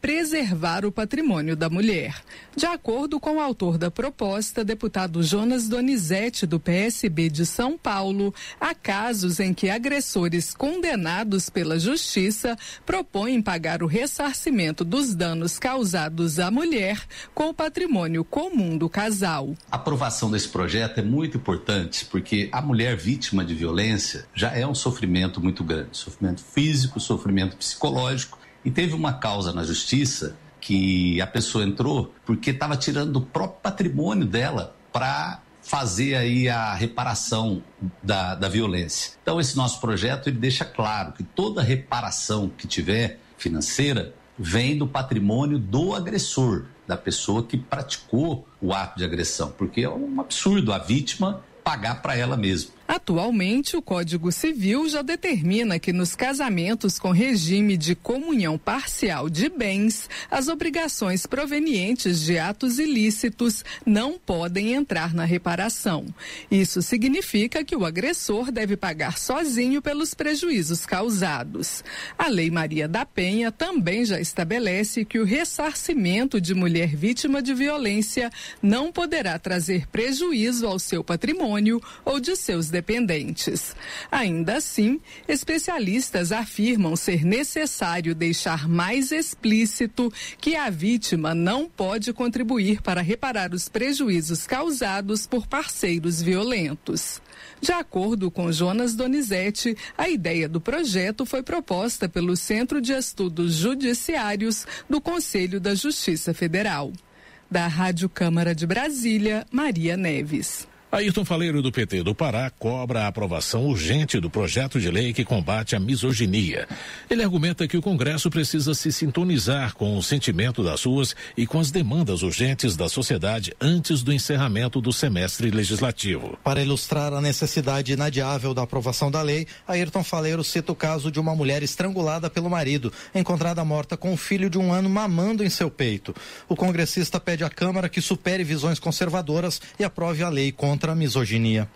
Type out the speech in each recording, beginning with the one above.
preservar o patrimônio da mulher. De acordo com o autor da proposta, deputado Jonas Donizete, do PSB de São Paulo, há casos em que agressores condenados pela Justiça propõem pagar o ressarcimento dos danos causados à mulher com o patrimônio comum do casal. A aprovação desse projeto é muito importante porque a mulher vítima de violência já é um sofrimento muito grande, sofrimento físico, sofrimento psicológico, e teve uma causa na Justiça que a pessoa entrou porque estava tirando do próprio patrimônio dela para fazer aí a reparação da violência. Então esse nosso projeto ele deixa claro que toda reparação que tiver financeira vem do patrimônio do agressor, da pessoa que praticou o ato de agressão, porque é um absurdo a vítima pagar para ela mesma. Atualmente, o Código Civil já determina que nos casamentos com regime de comunhão parcial de bens, as obrigações provenientes de atos ilícitos não podem entrar na reparação. Isso significa que o agressor deve pagar sozinho pelos prejuízos causados. A Lei Maria da Penha também já estabelece que o ressarcimento de mulher vítima de violência não poderá trazer prejuízo ao seu patrimônio ou de seus dependentes. Ainda assim, especialistas afirmam ser necessário deixar mais explícito que a vítima não pode contribuir para reparar os prejuízos causados por parceiros violentos. De acordo com Jonas Donizete, a ideia do projeto foi proposta pelo Centro de Estudos Judiciários do Conselho da Justiça Federal. Da Rádio Câmara de Brasília, Maria Neves. Ayrton Faleiro, do PT do Pará, cobra a aprovação urgente do projeto de lei que combate a misoginia. Ele argumenta que o Congresso precisa se sintonizar com o sentimento das ruas e com as demandas urgentes da sociedade antes do encerramento do semestre legislativo. Para ilustrar a necessidade inadiável da aprovação da lei, Ayrton Faleiro cita o caso de uma mulher estrangulada pelo marido, encontrada morta com um filho de 1 ano mamando em seu peito. O congressista pede à Câmara que supere visões conservadoras e aprove a lei contra a misoginia.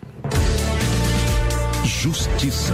Justiça.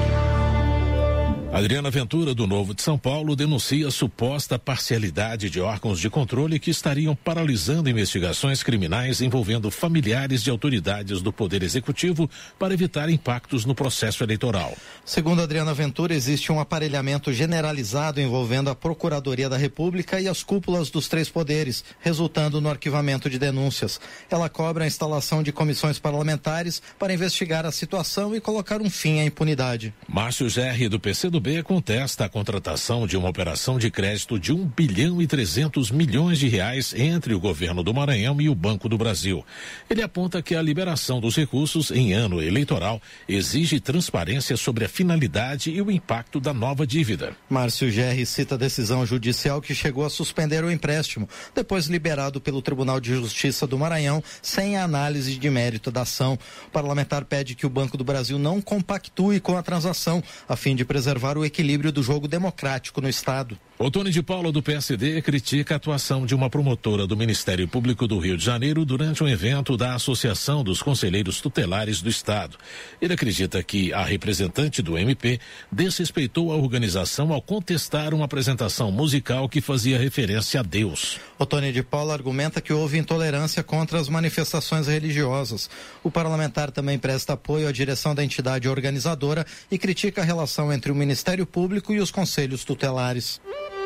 Adriana Ventura, do Novo de São Paulo, denuncia suposta parcialidade de órgãos de controle que estariam paralisando investigações criminais envolvendo familiares de autoridades do Poder Executivo para evitar impactos no processo eleitoral. Segundo Adriana Ventura, existe um aparelhamento generalizado envolvendo a Procuradoria da República e as cúpulas dos 3 poderes, resultando no arquivamento de denúncias. Ela cobra a instalação de comissões parlamentares para investigar a situação e colocar um fim à impunidade. Márcio Gerri, do PCdoB, contesta a contratação de uma operação de crédito de R$ 1,3 bilhão entre o governo do Maranhão e o Banco do Brasil. Ele aponta que a liberação dos recursos em ano eleitoral exige transparência sobre a finalidade e o impacto da nova dívida. Márcio Gerri cita a decisão judicial que chegou a suspender o empréstimo, depois liberado pelo Tribunal de Justiça do Maranhão, sem a análise de mérito da ação. O parlamentar pede que o Banco do Brasil não compactue com a transação, a fim de preservar o equilíbrio do jogo democrático no Estado. Otônio de Paula, do PSD, critica a atuação de uma promotora do Ministério Público do Rio de Janeiro durante um evento da Associação dos Conselheiros Tutelares do Estado. Ele acredita que a representante do MP desrespeitou a organização ao contestar uma apresentação musical que fazia referência a Deus. Otônio de Paula argumenta que houve intolerância contra as manifestações religiosas. O parlamentar também presta apoio à direção da entidade organizadora e critica a relação entre o Ministério Público e os conselhos tutelares.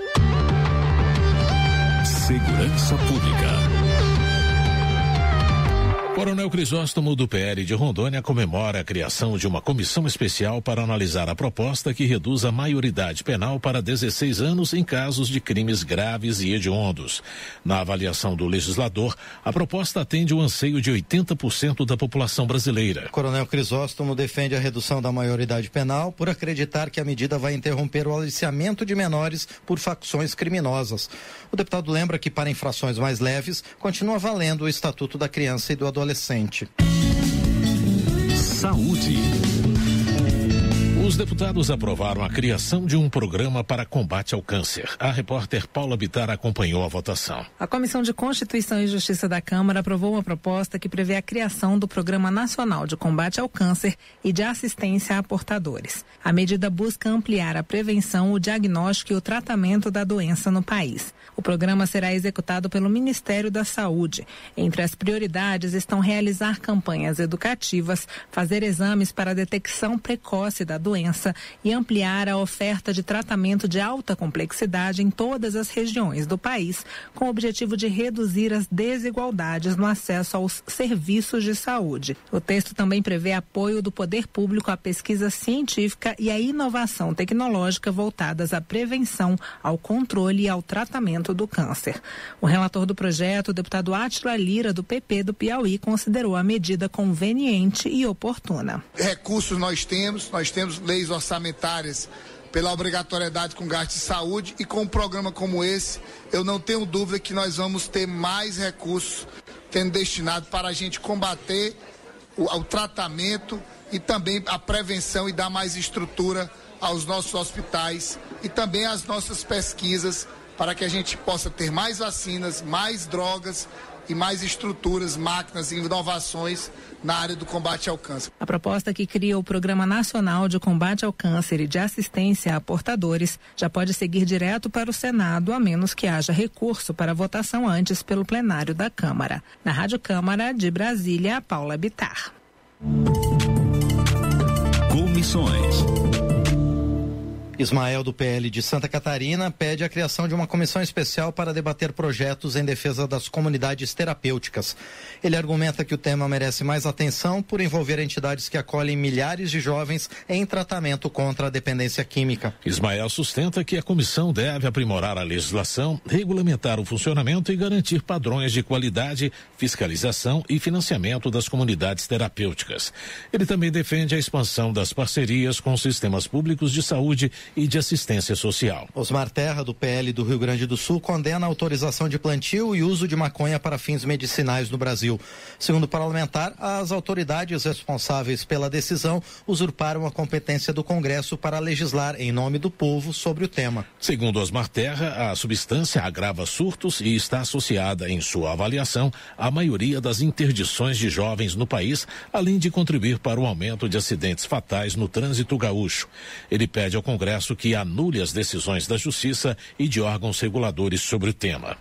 Segurança Pública. Coronel Crisóstomo, do PL de Rondônia, comemora a criação de uma comissão especial para analisar a proposta que reduz a maioridade penal para 16 anos em casos de crimes graves e hediondos. Na avaliação do legislador, a proposta atende o anseio de 80% da população brasileira. Coronel Crisóstomo defende a redução da maioridade penal por acreditar que a medida vai interromper o aliciamento de menores por facções criminosas. O deputado lembra que para infrações mais leves, continua valendo o Estatuto da Criança e do Adolescente. Saúde. Os deputados aprovaram a criação de um programa para combate ao câncer. A repórter Paula Bittar acompanhou a votação. A Comissão de Constituição e Justiça da Câmara aprovou uma proposta que prevê a criação do Programa Nacional de Combate ao Câncer e de Assistência a Portadores. A medida busca ampliar a prevenção, o diagnóstico e o tratamento da doença no país. O programa será executado pelo Ministério da Saúde. Entre as prioridades estão realizar campanhas educativas, fazer exames para a detecção precoce da doença e ampliar a oferta de tratamento de alta complexidade em todas as regiões do país, com o objetivo de reduzir as desigualdades no acesso aos serviços de saúde. O texto também prevê apoio do poder público à pesquisa científica e à inovação tecnológica voltadas à prevenção, ao controle e ao tratamento do câncer. O relator do projeto, o deputado Átila Lira, do PP do Piauí, considerou a medida conveniente e oportuna. Recursos nós temos leis orçamentárias pela obrigatoriedade com gasto de saúde, e com um programa como esse, eu não tenho dúvida que nós vamos ter mais recursos sendo destinados para a gente combater o tratamento e também a prevenção, e dar mais estrutura aos nossos hospitais e também às nossas pesquisas, para que a gente possa ter mais vacinas, mais drogas e mais estruturas, máquinas e inovações na área do combate ao câncer. A proposta que cria o Programa Nacional de Combate ao Câncer e de Assistência a Portadores já pode seguir direto para o Senado, a menos que haja recurso para votação antes pelo plenário da Câmara. Na Rádio Câmara de Brasília, Paula Bittar. Comissões. Ismael, do PL de Santa Catarina, pede a criação de uma comissão especial para debater projetos em defesa das comunidades terapêuticas. Ele argumenta que o tema merece mais atenção por envolver entidades que acolhem milhares de jovens em tratamento contra a dependência química. Ismael sustenta que a comissão deve aprimorar a legislação, regulamentar o funcionamento e garantir padrões de qualidade, fiscalização e financiamento das comunidades terapêuticas. Ele também defende a expansão das parcerias com sistemas públicos de saúde e de assistência social. Osmar Terra, do PL do Rio Grande do Sul, condena a autorização de plantio e uso de maconha para fins medicinais no Brasil. Segundo o parlamentar, as autoridades responsáveis pela decisão usurparam a competência do Congresso para legislar em nome do povo sobre o tema. Segundo Osmar Terra, a substância agrava surtos e está associada, em sua avaliação, à maioria das interdições de jovens no país, além de contribuir para o aumento de acidentes fatais no trânsito gaúcho. Ele pede ao Congresso que anule as decisões da Justiça e de órgãos reguladores sobre o tema.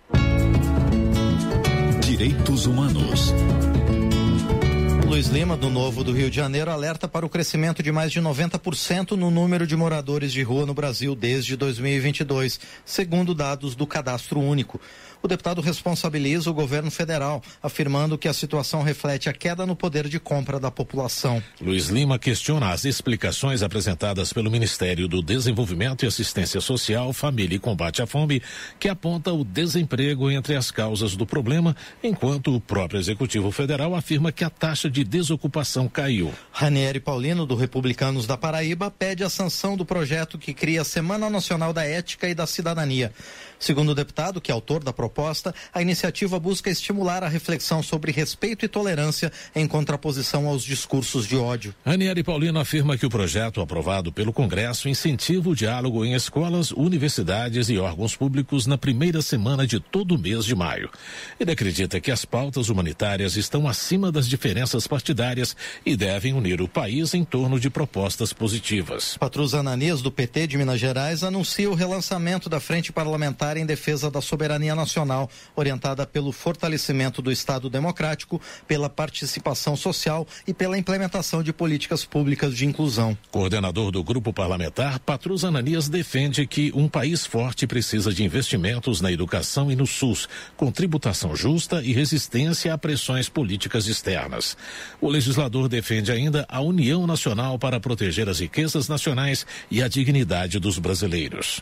Direitos Humanos. Luiz Lima, do Novo do Rio de Janeiro, alerta para o crescimento de mais de 90% no número de moradores de rua no Brasil desde 2022, segundo dados do Cadastro Único. O deputado responsabiliza o governo federal, afirmando que a situação reflete a queda no poder de compra da população. Luiz Lima questiona as explicações apresentadas pelo Ministério do Desenvolvimento e Assistência Social, Família e Combate à Fome, que aponta o desemprego entre as causas do problema, enquanto o próprio Executivo Federal afirma que a taxa de desocupação caiu. Ranieri Paulino, do Republicanos da Paraíba, pede a sanção do projeto que cria a Semana Nacional da Ética e da Cidadania. Segundo o deputado, que é autor da proposta, a iniciativa busca estimular a reflexão sobre respeito e tolerância em contraposição aos discursos de ódio. Ranieri Paulino afirma que o projeto aprovado pelo Congresso incentiva o diálogo em escolas, universidades e órgãos públicos na primeira semana de todo o mês de maio. Ele acredita que as pautas humanitárias estão acima das diferenças partidárias e devem unir o país em torno de propostas positivas. Patrus Ananias, do PT de Minas Gerais, anuncia o relançamento da Frente Parlamentar em defesa da soberania nacional, orientada pelo fortalecimento do Estado democrático, pela participação social e pela implementação de políticas públicas de inclusão. Coordenador do grupo parlamentar, Patrus Ananias defende que um país forte precisa de investimentos na educação e no SUS, com tributação justa e resistência a pressões políticas externas. O legislador defende ainda a união nacional para proteger as riquezas nacionais e a dignidade dos brasileiros.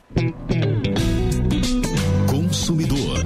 Consumidor.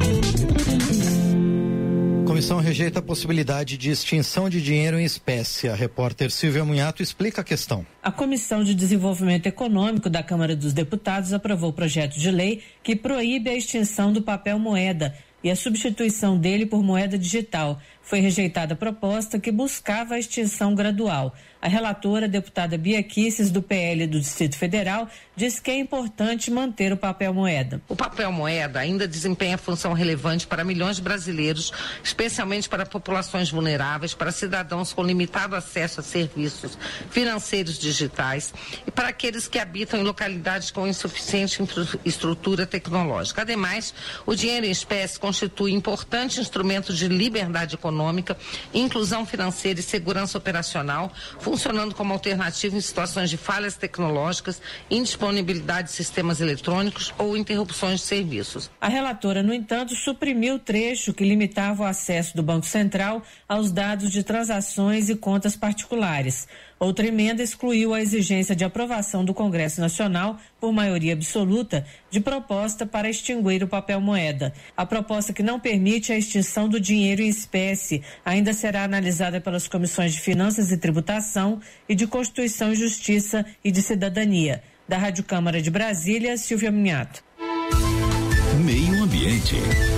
Comissão rejeita a possibilidade de extinção de dinheiro em espécie. A repórter Silvia Munhato explica a questão. A Comissão de Desenvolvimento Econômico da Câmara dos Deputados aprovou o projeto de lei que proíbe a extinção do papel moeda, e a substituição dele por moeda digital. Foi rejeitada a proposta que buscava a extinção gradual. A relatora, a deputada Bia Kicis, do PL do Distrito Federal, diz que é importante manter o papel moeda. O papel moeda ainda desempenha função relevante para milhões de brasileiros, especialmente para populações vulneráveis, para cidadãos com limitado acesso a serviços financeiros digitais e para aqueles que habitam em localidades com insuficiente estrutura tecnológica. Ademais, o dinheiro em espécie constitui importante instrumento de liberdade econômica, inclusão financeira e segurança operacional, funcionando como alternativa em situações de falhas tecnológicas, indisponibilidade de sistemas eletrônicos ou interrupções de serviços. A relatora, no entanto, suprimiu o trecho que limitava o acesso do Banco Central aos dados de transações e contas particulares. Outra emenda excluiu a exigência de aprovação do Congresso Nacional, por maioria absoluta, de proposta para extinguir o papel moeda. A proposta que não permite a extinção do dinheiro em espécie ainda será analisada pelas comissões de Finanças e Tributação e de Constituição e Justiça e de Cidadania. Da Rádio Câmara de Brasília, Silvia Minhato. Meio Ambiente.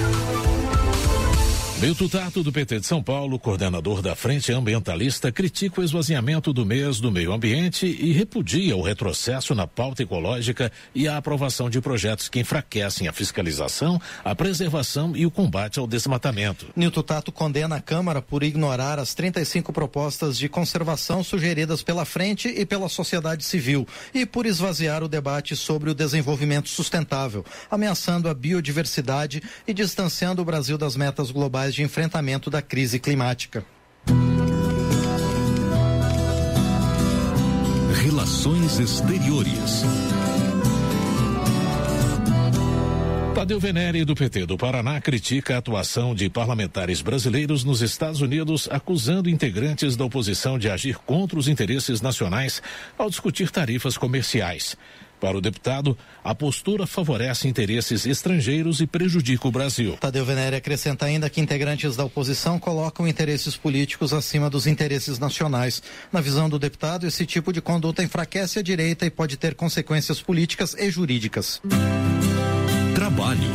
Milton Tato, do PT de São Paulo, coordenador da Frente Ambientalista, critica o esvaziamento do mês do meio ambiente e repudia o retrocesso na pauta ecológica e a aprovação de projetos que enfraquecem a fiscalização, a preservação e o combate ao desmatamento. Milton Tato condena a Câmara por ignorar as 35 propostas de conservação sugeridas pela Frente e pela sociedade civil e por esvaziar o debate sobre o desenvolvimento sustentável, ameaçando a biodiversidade e distanciando o Brasil das metas globais de enfrentamento da crise climática. Relações Exteriores. Tadeu Venere, do PT do Paraná, critica a atuação de parlamentares brasileiros nos Estados Unidos, acusando integrantes da oposição de agir contra os interesses nacionais ao discutir tarifas comerciais. Para o deputado, a postura favorece interesses estrangeiros e prejudica o Brasil. Tadeu Venere acrescenta ainda que integrantes da oposição colocam interesses políticos acima dos interesses nacionais. Na visão do deputado, esse tipo de conduta enfraquece a direita e pode ter consequências políticas e jurídicas. Trabalho.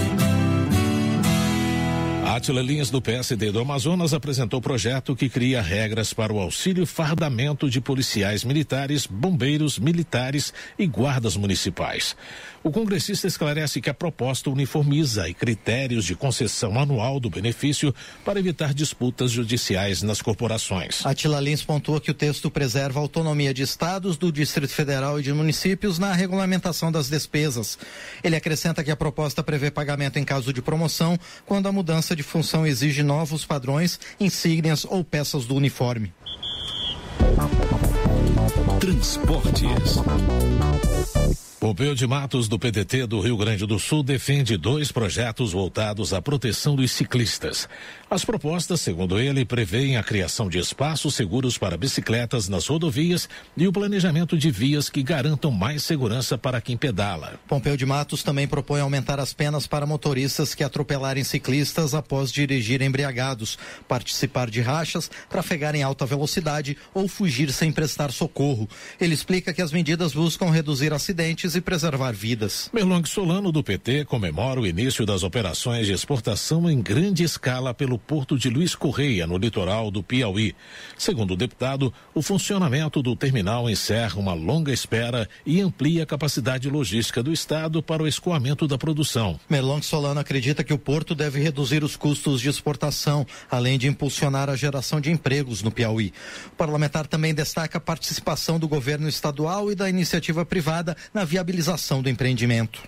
Átila Lins, do PSD do Amazonas, apresentou projeto que cria regras para o auxílio fardamento de policiais militares, bombeiros militares e guardas municipais. O congressista esclarece que a proposta uniformiza e critérios de concessão anual do benefício para evitar disputas judiciais nas corporações. Átila Lins pontua que o texto preserva a autonomia de estados, do Distrito Federal e de municípios na regulamentação das despesas. Ele acrescenta que a proposta prevê pagamento em caso de promoção, quando a mudança de função exige novos padrões, insígnias ou peças do uniforme. Transportes. Pompeu de Matos, do PDT do Rio Grande do Sul, defende 2 projetos voltados à proteção dos ciclistas. As propostas, segundo ele, prevêem a criação de espaços seguros para bicicletas nas rodovias e o planejamento de vias que garantam mais segurança para quem pedala. Pompeu de Matos também propõe aumentar as penas para motoristas que atropelarem ciclistas após dirigir embriagados, participar de rachas, trafegar em alta velocidade ou fugir sem prestar socorro. Ele explica que as medidas buscam reduzir acidentes e preservar vidas. Merlong Solano, do PT, comemora o início das operações de exportação em grande escala pelo porto de Luiz Correia, no litoral do Piauí. Segundo o deputado, o funcionamento do terminal encerra uma longa espera e amplia a capacidade logística do estado para o escoamento da produção. Merlong Solano acredita que o porto deve reduzir os custos de exportação, além de impulsionar a geração de empregos no Piauí. O parlamentar também destaca a participação do governo estadual e da iniciativa privada na viabilização do empreendimento.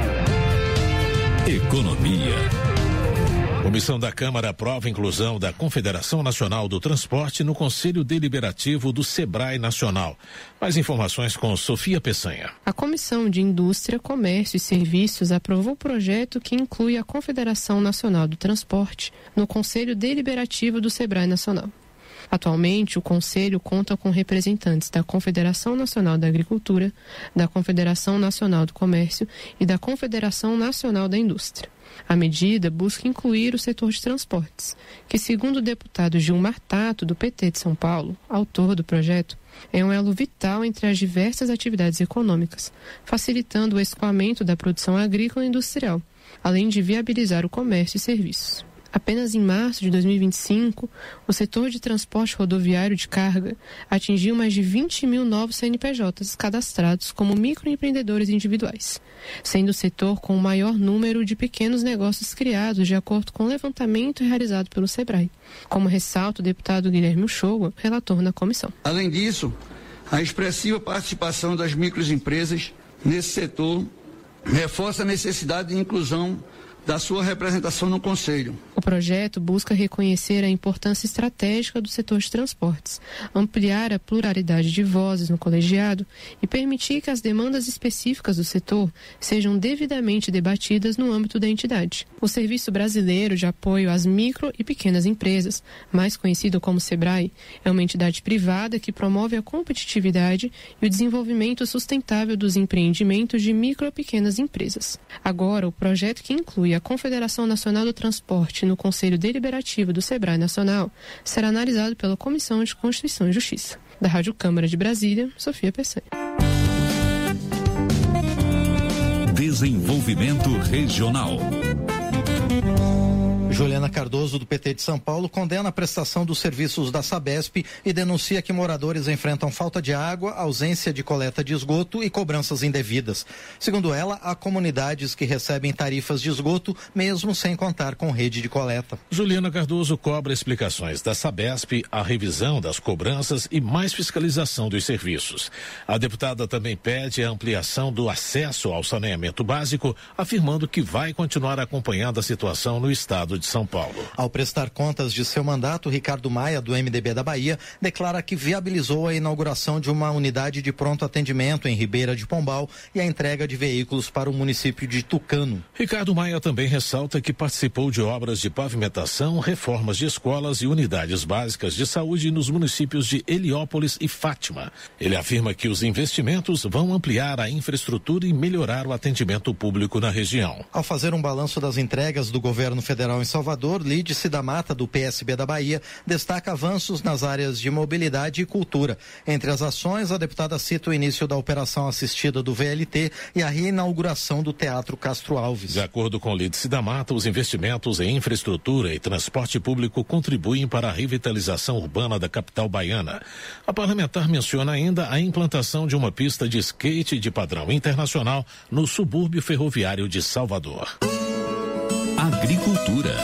Economia. Comissão da Câmara aprova a inclusão da Confederação Nacional do Transporte no Conselho Deliberativo do Sebrae Nacional. Mais informações com Sofia Peçanha. A Comissão de Indústria, Comércio e Serviços aprovou o projeto que inclui a Confederação Nacional do Transporte no Conselho Deliberativo do Sebrae Nacional. Atualmente, o Conselho conta com representantes da Confederação Nacional da Agricultura, da Confederação Nacional do Comércio e da Confederação Nacional da Indústria. A medida busca incluir o setor de transportes, que, segundo o deputado Gilmar Tato, do PT de São Paulo, autor do projeto, é um elo vital entre as diversas atividades econômicas, facilitando o escoamento da produção agrícola e industrial, além de viabilizar o comércio e serviços. Apenas em março de 2025, o setor de transporte rodoviário de carga atingiu mais de 20 mil novos CNPJs cadastrados como microempreendedores individuais, sendo o setor com o maior número de pequenos negócios criados de acordo com o levantamento realizado pelo SEBRAE, como ressalta o deputado Guilherme Uchoa, relator na comissão. Além disso, a expressiva participação das microempresas nesse setor reforça a necessidade de inclusão da sua representação no Conselho. O projeto busca reconhecer a importância estratégica do setor de transportes, ampliar a pluralidade de vozes no colegiado e permitir que as demandas específicas do setor sejam devidamente debatidas no âmbito da entidade. O Serviço Brasileiro de Apoio às Micro e Pequenas Empresas, mais conhecido como SEBRAE, é uma entidade privada que promove a competitividade e o desenvolvimento sustentável dos empreendimentos de micro e pequenas empresas. Agora, o projeto, que inclui a Confederação Nacional do Transporte no Conselho Deliberativo do SEBRAE Nacional, será analisado pela Comissão de Constituição e Justiça. Da Rádio Câmara de Brasília, Sofia Peçanha. Desenvolvimento Regional. Juliana Cardoso, do PT de São Paulo, condena a prestação dos serviços da Sabesp e denuncia que moradores enfrentam falta de água, ausência de coleta de esgoto e cobranças indevidas. Segundo ela, há comunidades que recebem tarifas de esgoto mesmo sem contar com rede de coleta. Juliana Cardoso cobra explicações da Sabesp, a revisão das cobranças e mais fiscalização dos serviços. A deputada também pede a ampliação do acesso ao saneamento básico, afirmando que vai continuar acompanhando a situação no estado de São Paulo. Ao prestar contas de seu mandato, Ricardo Maia, do MDB da Bahia, declara que viabilizou a inauguração de uma unidade de pronto atendimento em Ribeira de Pombal e a entrega de veículos para o município de Tucano. Ricardo Maia também ressalta que participou de obras de pavimentação, reformas de escolas e unidades básicas de saúde nos municípios de Heliópolis e Fátima. Ele afirma que os investimentos vão ampliar a infraestrutura e melhorar o atendimento público na região. Ao fazer um balanço das entregas do governo federal em Salvador, Lídice da Mata, do PSB da Bahia, destaca avanços nas áreas de mobilidade e cultura. Entre as ações, a deputada cita o início da operação assistida do VLT e a reinauguração do Teatro Castro Alves. De acordo com Lídice da Mata, os investimentos em infraestrutura e transporte público contribuem para a revitalização urbana da capital baiana. A parlamentar menciona ainda a implantação de uma pista de skate de padrão internacional no subúrbio ferroviário de Salvador. Agricultura.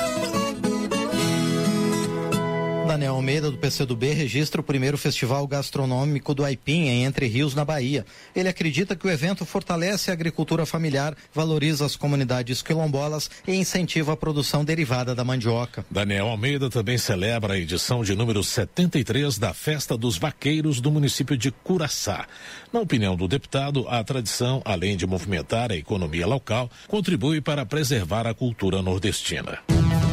Daniel Almeida, do PCdoB, registra o primeiro festival gastronômico do Aipim, em Entre Rios, na Bahia. Ele acredita que o evento fortalece a agricultura familiar, valoriza as comunidades quilombolas e incentiva a produção derivada da mandioca. Daniel Almeida também celebra a edição de número 73 da Festa dos Vaqueiros do município de Curaçá. Na opinião do deputado, a tradição, além de movimentar a economia local, contribui para preservar a cultura nordestina.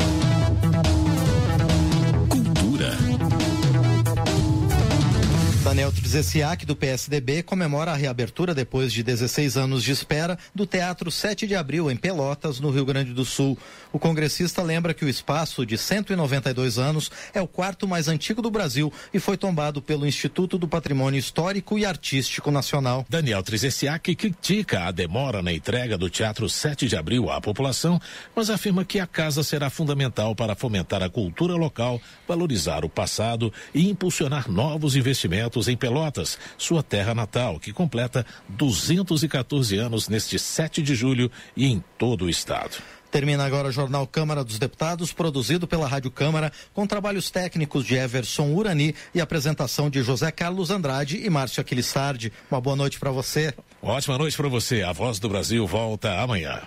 Daniel Trzeziak, do PSDB, comemora a reabertura, depois de 16 anos de espera, do Teatro 7 de Abril, em Pelotas, no Rio Grande do Sul. O congressista lembra que o espaço, de 192 anos, é o quarto mais antigo do Brasil e foi tombado pelo Instituto do Patrimônio Histórico e Artístico Nacional. Daniel Trzeziak critica a demora na entrega do Teatro 7 de Abril à população, mas afirma que a casa será fundamental para fomentar a cultura local, valorizar o passado e impulsionar novos investimentos em Pelotas, sua terra natal, que completa 214 anos neste 7 de julho e em todo o estado. Termina agora o Jornal Câmara dos Deputados, produzido pela Rádio Câmara, com trabalhos técnicos de Everson Urani e apresentação de José Carlos Andrade e Márcio Aquilissardi. Uma boa noite para você. Ótima noite para você. A Voz do Brasil volta amanhã.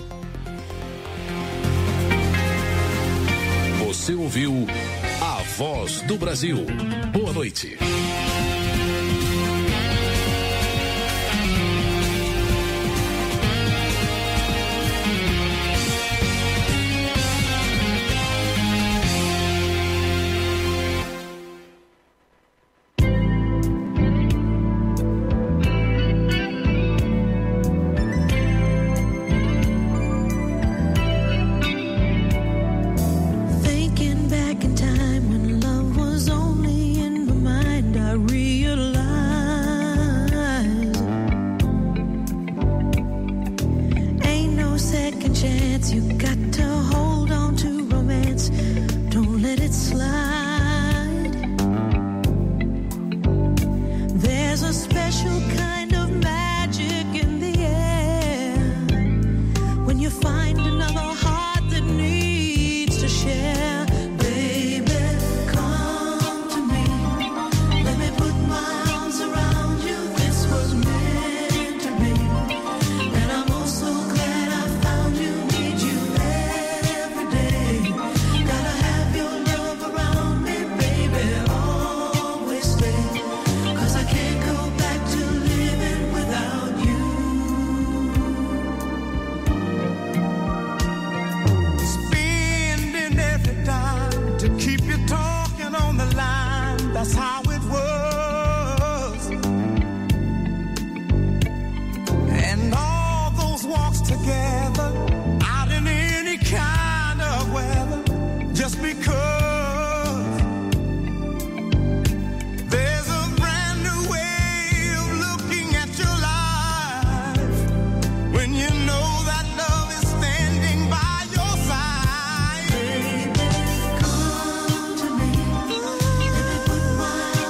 Você ouviu A Voz do Brasil. Boa noite. Thinking back in time when love was only in my mind. That's how it was. And all those walks together, out in any kind of weather, just because there's a brand new way of looking at your life when you know that love is standing by your side. Baby, come to me, let me put my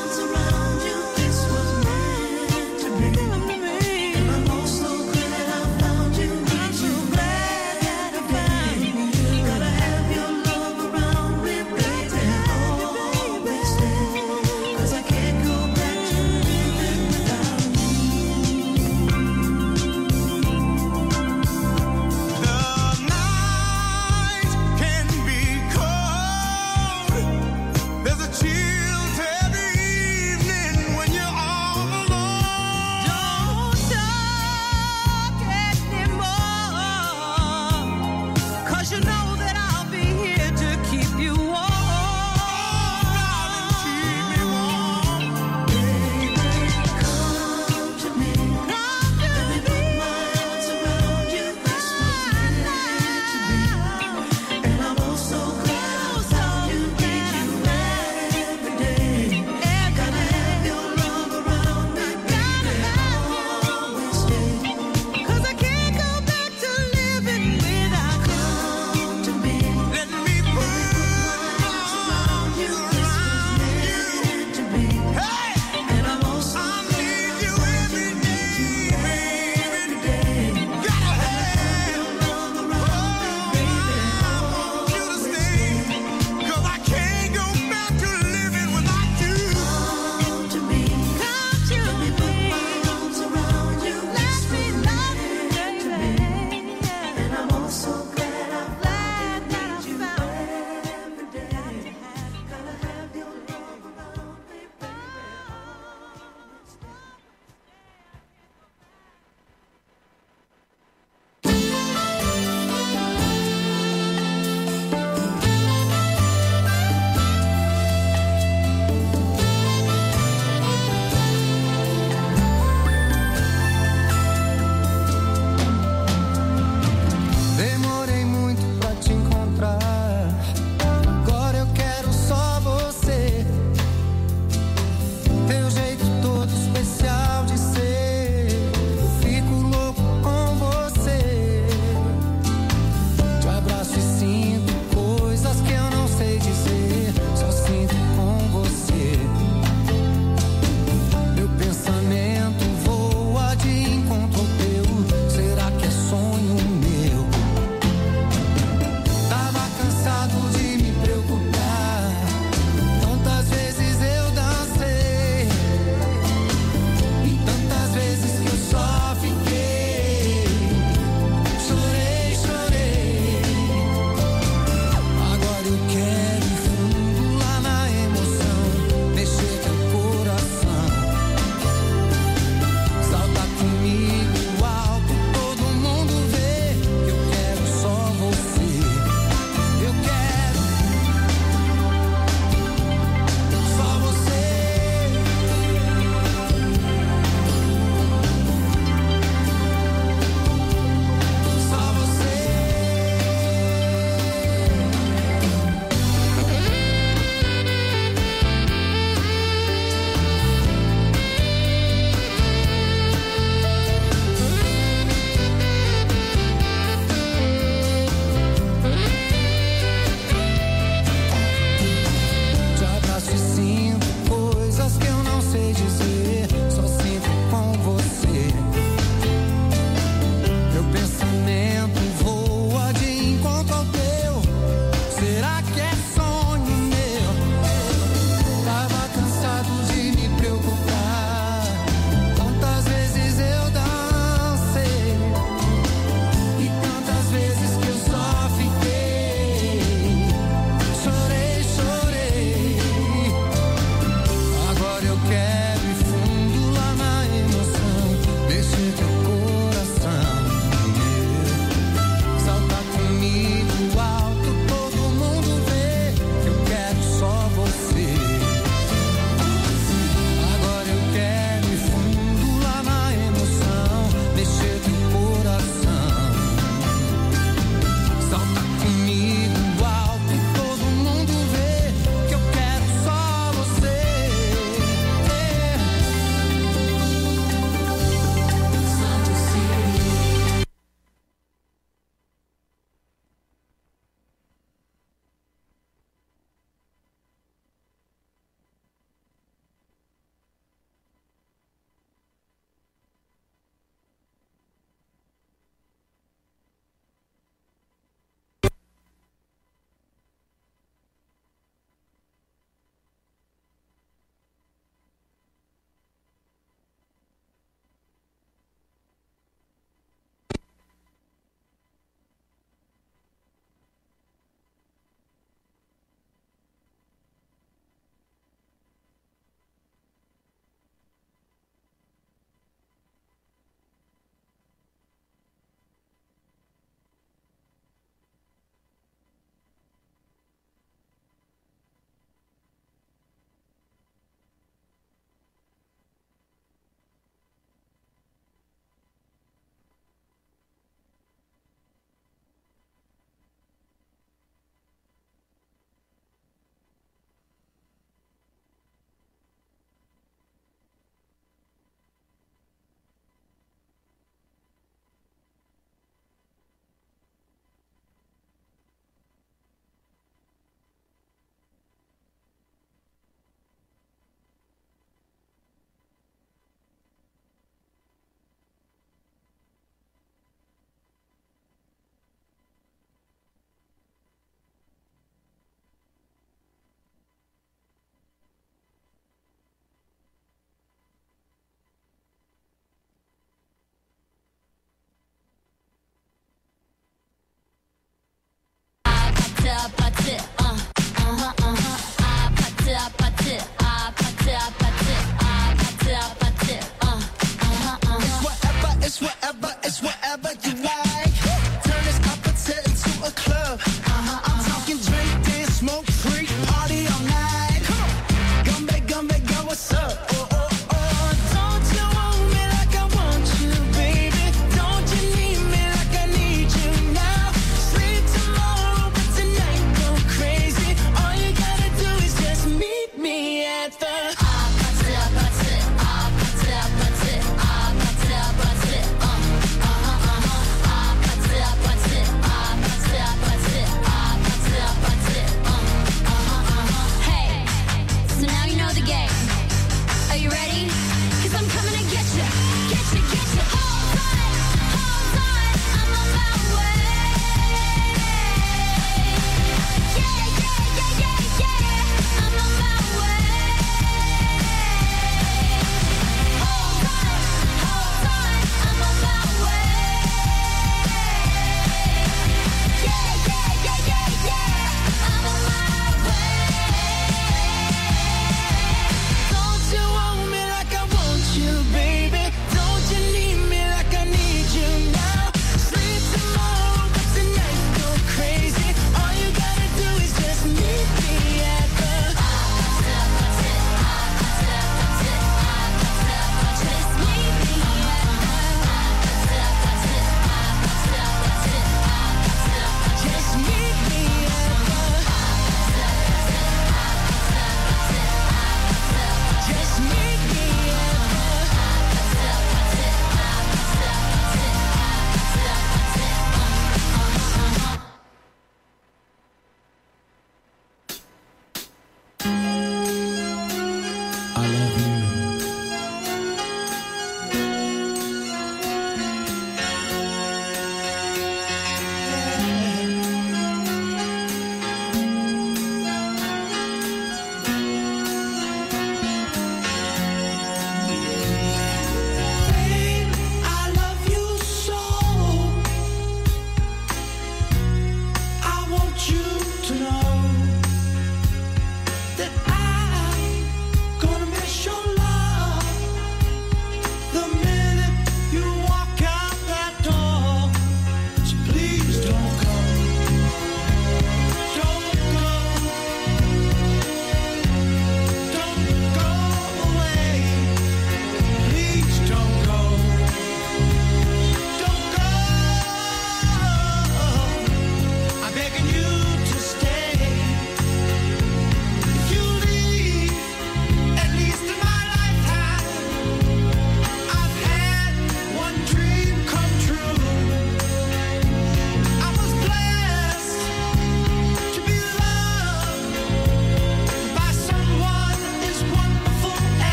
아파트 아파트 아파트 아파트 아파트 아파트 아파트 It's whatever you like. Turn this opposite into a club. I'm talking drink, dance, smoke, freak, party all night. Come back, girl, what's up? Oh, oh, oh. Don't you want me like I want you, baby? Don't you need me like I need you now? Sleep tomorrow, but tonight go crazy.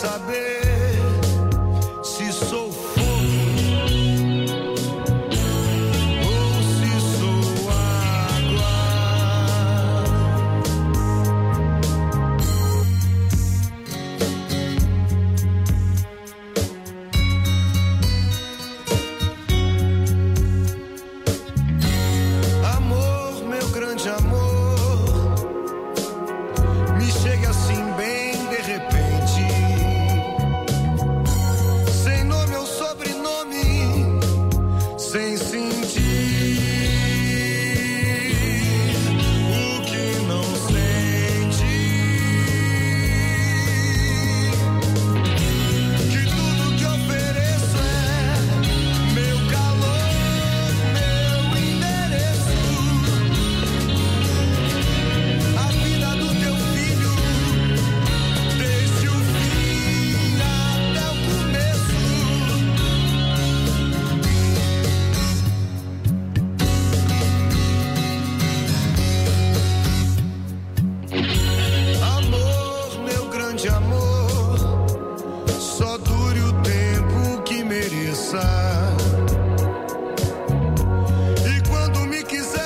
saber se sou fogo ou se sou água. Amor, meu grande amor, me chega assim bem de repente, sem nome ou sobrenome, sem sentir o que não sente. Que tudo que ofereço é meu calor, meu endereço, a vida do teu filho, desde o fim até o começo. Amor, meu grande amor, só dure o tempo que mereça. E quando me quiser,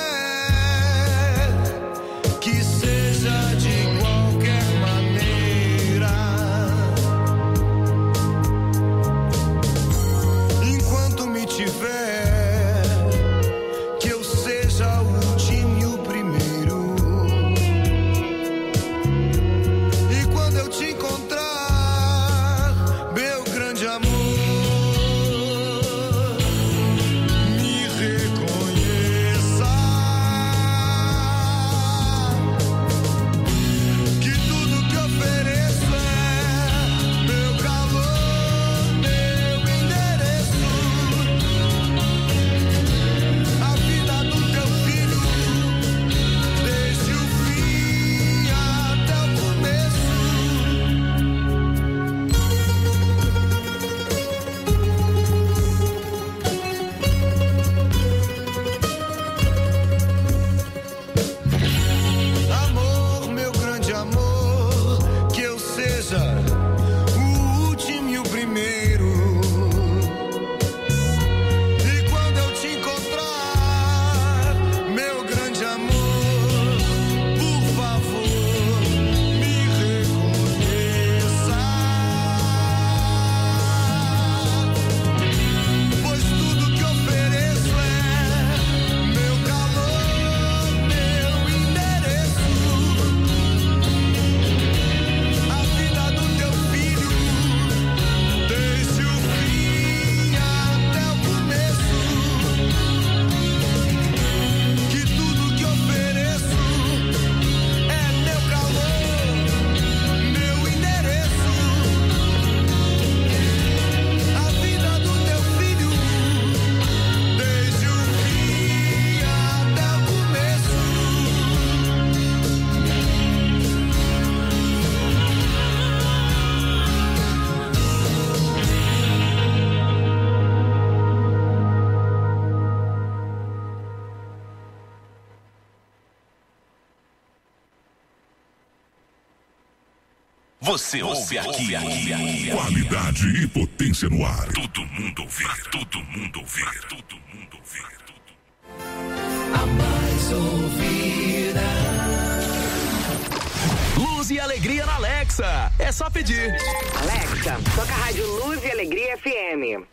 que seja de qualquer maneira. Enquanto me tiver, que eu seja o último e o primeiro. E quando eu te encontrar, meu grande amor, me reconheça. Que tudo que ofereço é meu calor, meu endereço, a vida do teu filho, desde o fim até o começo. Amor, meu grande amor, que eu seja o último e o primeiro. E quando eu te encontrar, meu grande amor, por favor, me reconheça. Pois tudo que ofereço é meu calor, meu endereço, a vida do teu filho, desde o fim até o começo. Que tudo que ofereço é meu calor, meu endereço, a vida do teu filho, desde o fim até o começo. Você ouve aqui. Qualidade e potência no ar. Todo mundo ouvir. Todo mundo ouvir. Todo mundo ouvir. A mais ouvida. Luz e alegria na Alexa. É só pedir. Alexa, toca a rádio Luz e Alegria FM.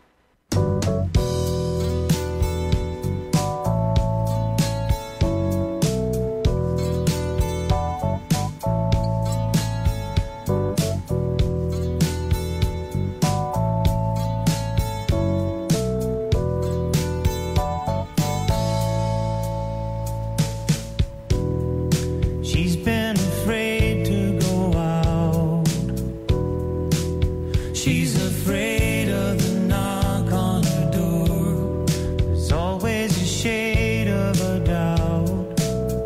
She's been afraid to go out. She's afraid of the knock on her door. There's always a shade of a doubt.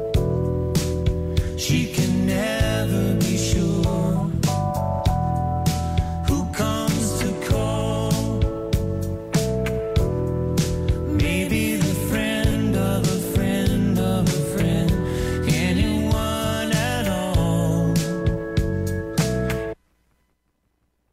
She can never be sure who comes to call. Maybe the friend of a friend of a friend. Anyone at all.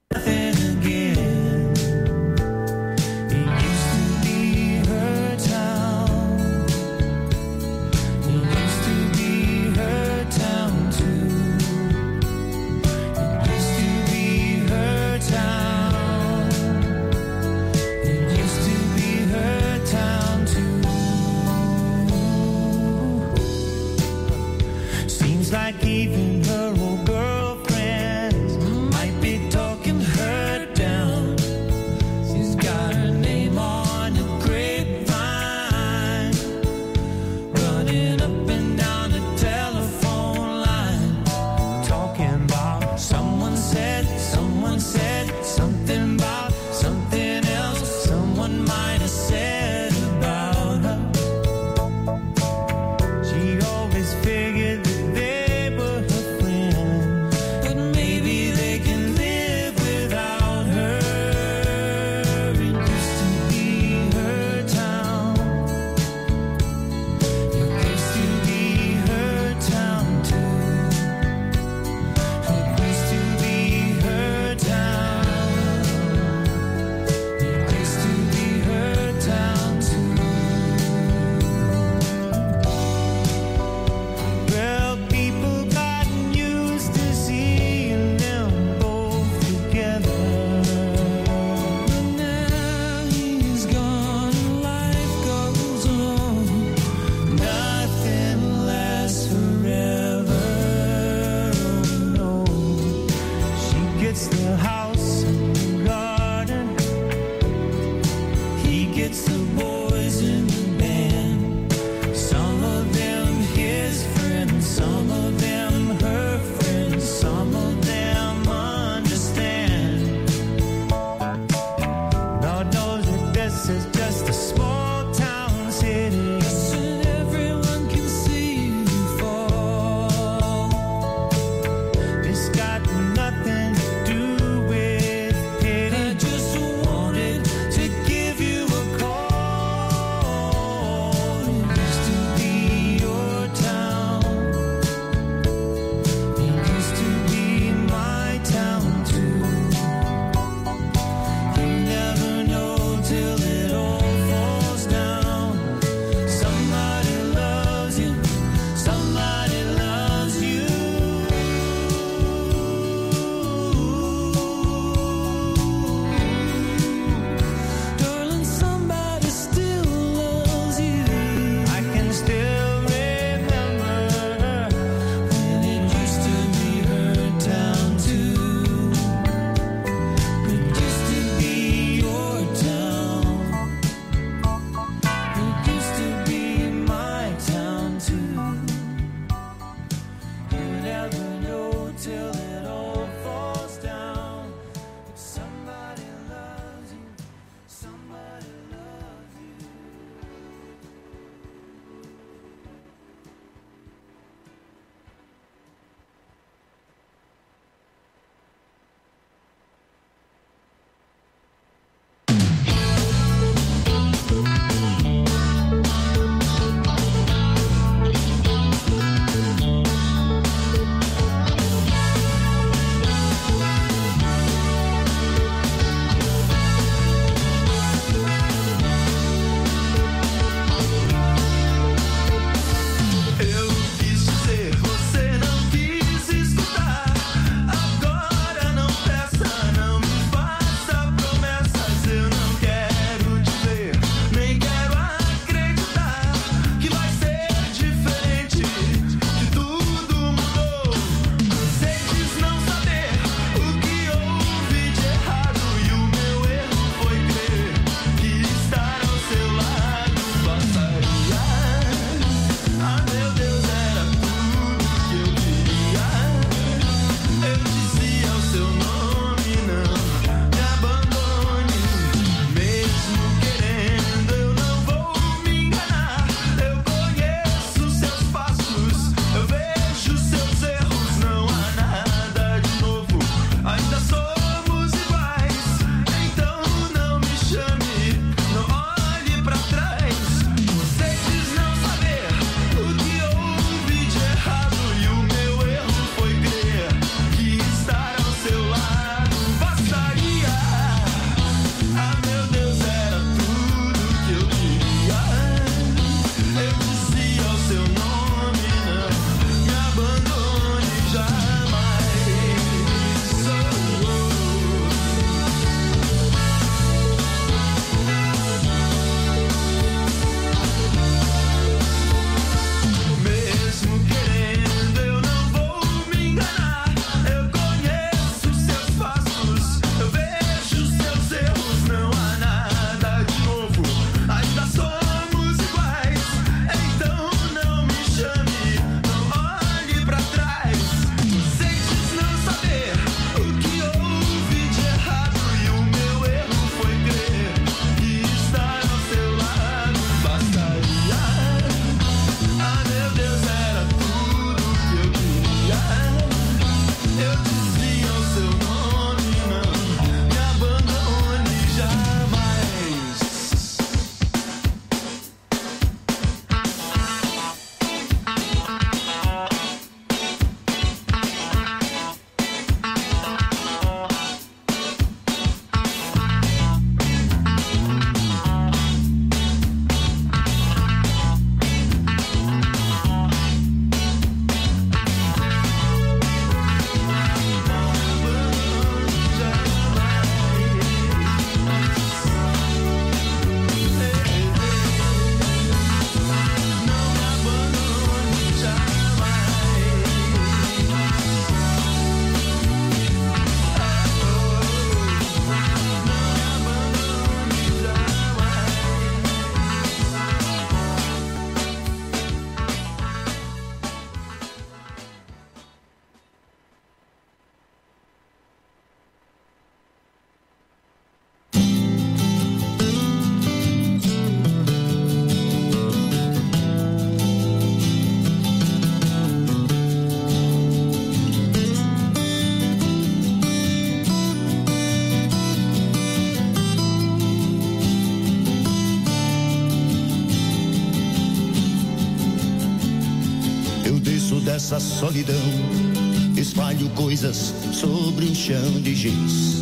dessa solidão, espalho coisas sobre um chão de giz.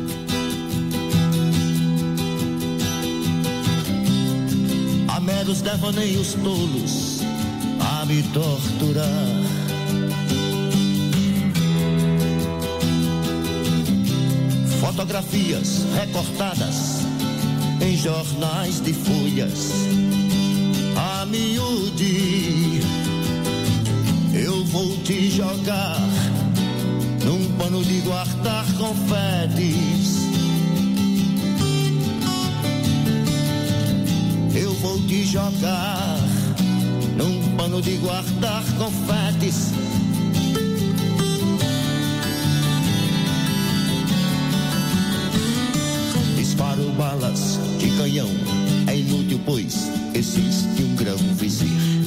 Há meros devaneios tolos a me torturar. Fotografias recortadas em jornais de folhas a miúde. Eu vou te jogar num pano de guardar confetes. Eu vou te jogar num pano de guardar confetes. Disparo balas de canhão, é inútil, pois existe um grão vizir.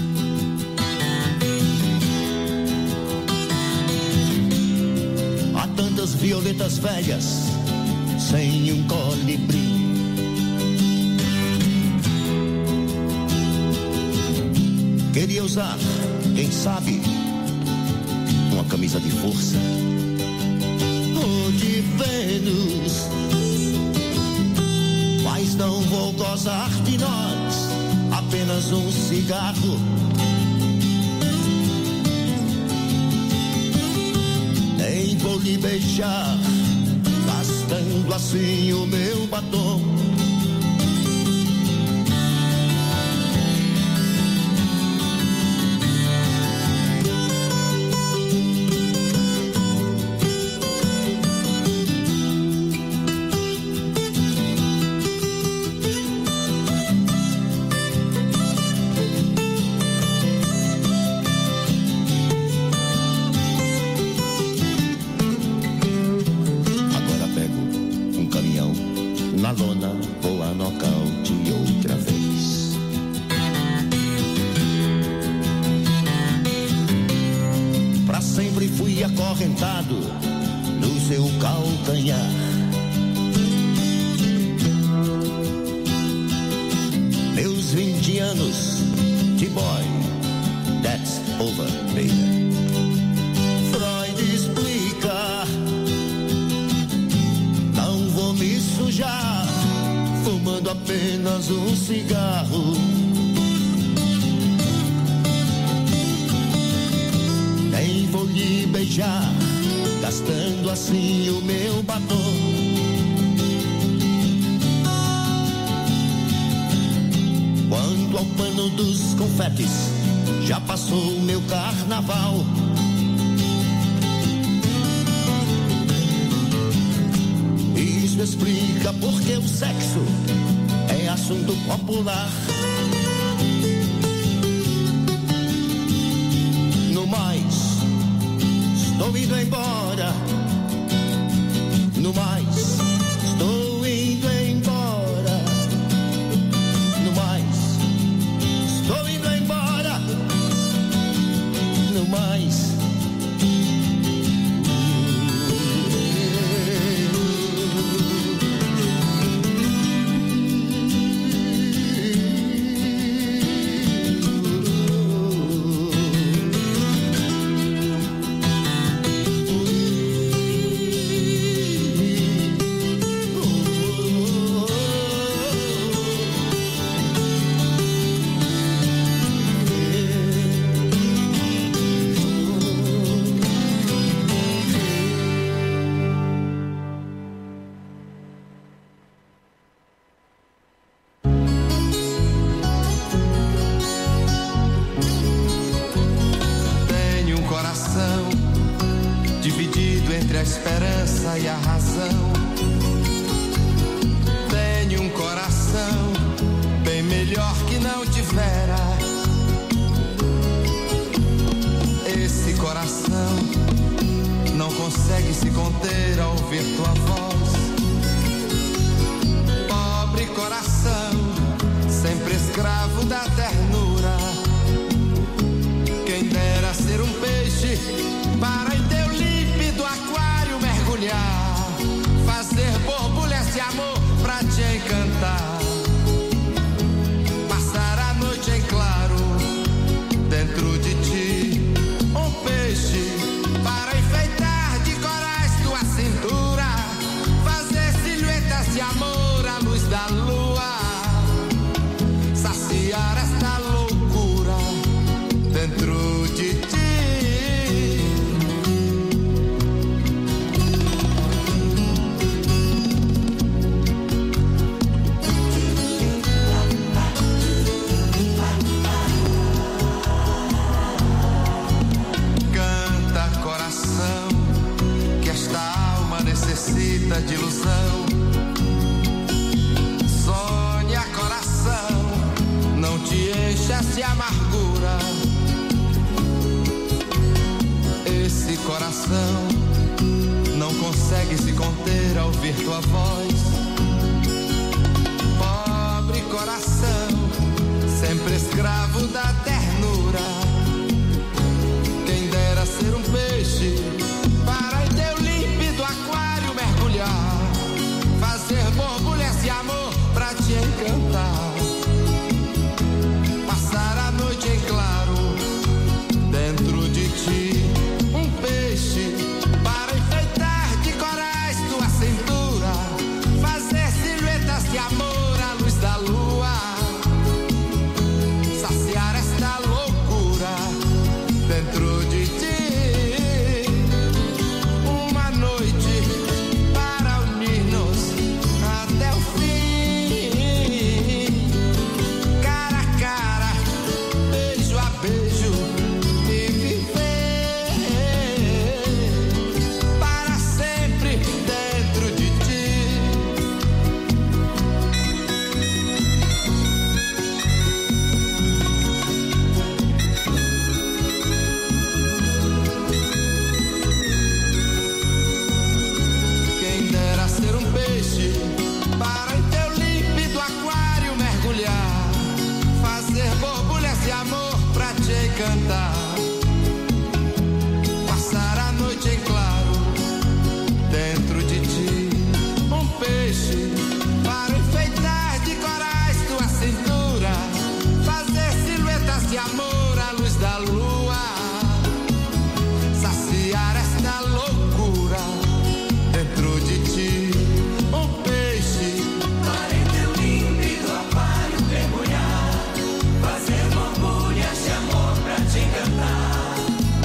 Há tantas violetas velhas sem um colibri. Queria usar, quem sabe, uma camisa de força ou de Vênus, mas não vou gozar de nós, apenas um cigarro. Nem vou lhe beijar, gastando assim o meu batom. Acorrentado no seu calcanhar. Meus 20 anos de boy, that's over, baby. Freud explica, não vou me sujar, fumando apenas um cigarro. Nem vou lhe beijar, gastando assim o meu batom. Quanto ao pano dos confetes, já passou o meu carnaval. Isso explica porque o sexo é assunto popular. No mais, estou indo embora. No mais, estou indo embora. No mais, estou indo embora. No mais. E a razão. Tenho um coração bem melhor que não tivera. Esse coração não consegue se conter ao ouvir tua voz. Pobre coração, sempre escravo da ternura. Quem dera ser um peixe para em teu límpido aquário mergulhar. Fazer borbulhas de amor pra te encantar. Passar a noite em claro dentro de ti. Um da lua, saciar esta loucura dentro de ti. Canta, coração, que esta alma necessita de ilusão. Sonha, coração, não te enchas de amargura. Esse coração não consegue se conter ao ouvir tua voz. Pobre coração, sempre escravo da ternura. Quem dera ser um peixe para em teu límpido aquário mergulhar, fazer borbulhas de amor pra te encantar, passar a noite em claro dentro de ti. Um peixe para enfeitar de corais tua cintura, fazer silhuetas de amor à luz da lua, saciar esta loucura dentro de ti. Uma noite para unir-nos até o fim, cara a cara, beijo a beijo, e viver para sempre dentro de ti. Quem dera ser um peixe para em teu límpido aquário mergulhar, fazer borbulhas de amor pra te encantar, passar a noite em claro dentro de ti. Um peixe para enfeitar de corais tua cintura, fazer silhuetas de amor à luz da lua, saciar esta loucura dentro de ti. Um peixe para em teu límpido aquário mergulhar, fazer borbulhas de amor pra te encantar,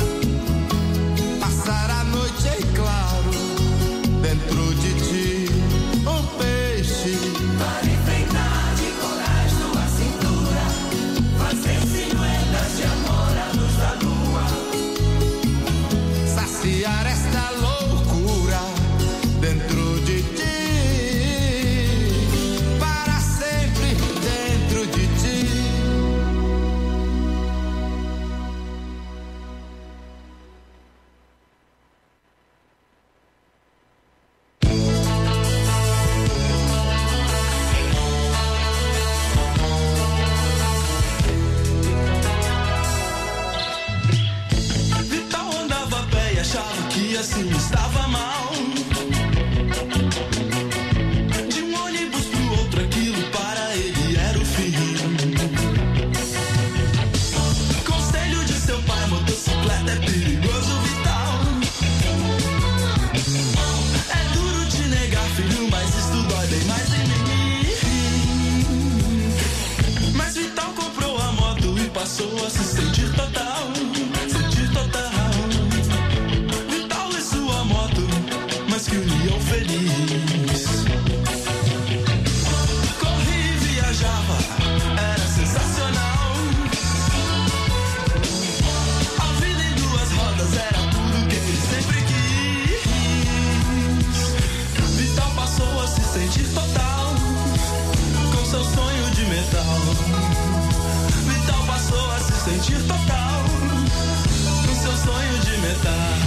passar a noite em claro dentro de ti. Um peixe para enfeitar de corais tua cintura, fazer silhuetas de amor à luz da lua, saciar esta loucura dentro de ti, para sempre dentro de ti. Vital andava a pé e achava que assim estava mal. De um ônibus pro outro, aquilo para ele era o fim. Conselho de seu pai, motocicleta é perigoso, Vital. É duro de negar, filho, mas isso dói bem mais em mim. Mas Vital comprou a moto e passou a se sentir total. Sentir total. Vital e sua moto, mas que união feliz. Corria e viajava, era sensacional. A vida em duas rodas era tudo que ele sempre quis. Vital passou a se sentir total, com seu sonho de metal. Vital passou a se sentir total, com seu sonho de metal.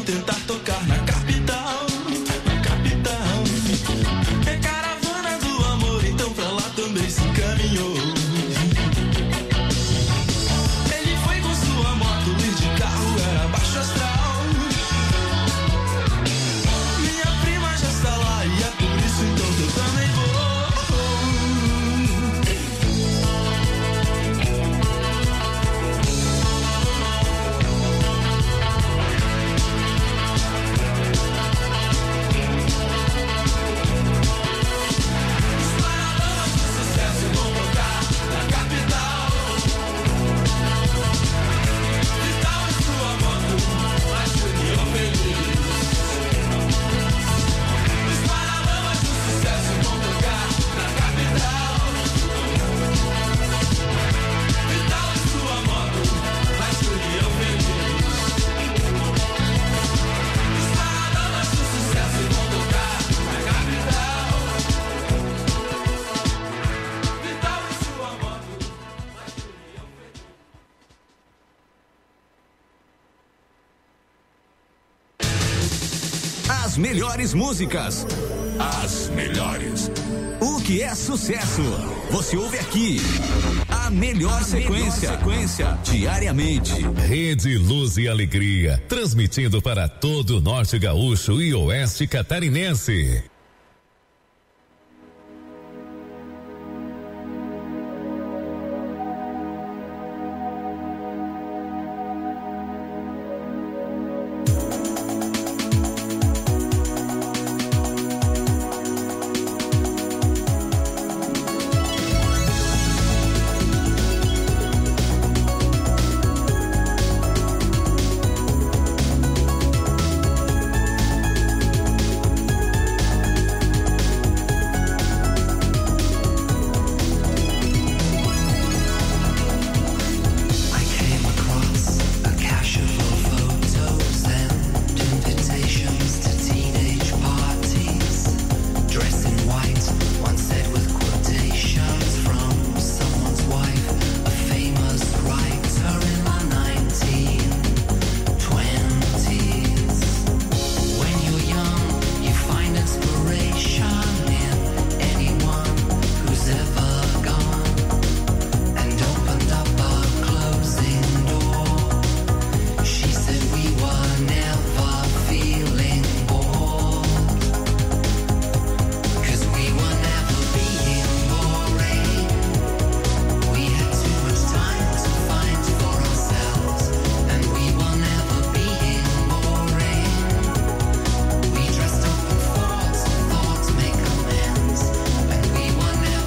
vão tentar tocar na capital, na capital. É caravana do amor, então pra lá também se encaminhou. Ele foi com sua moto e de carro era baixo astral. Minha prima já está lá e é por isso então que eu também vou. As melhores músicas. As melhores. O que é sucesso? Você ouve aqui. A melhor sequência. Diariamente. Rede Luz e Alegria. Transmitindo para todo o Norte Gaúcho e Oeste Catarinense.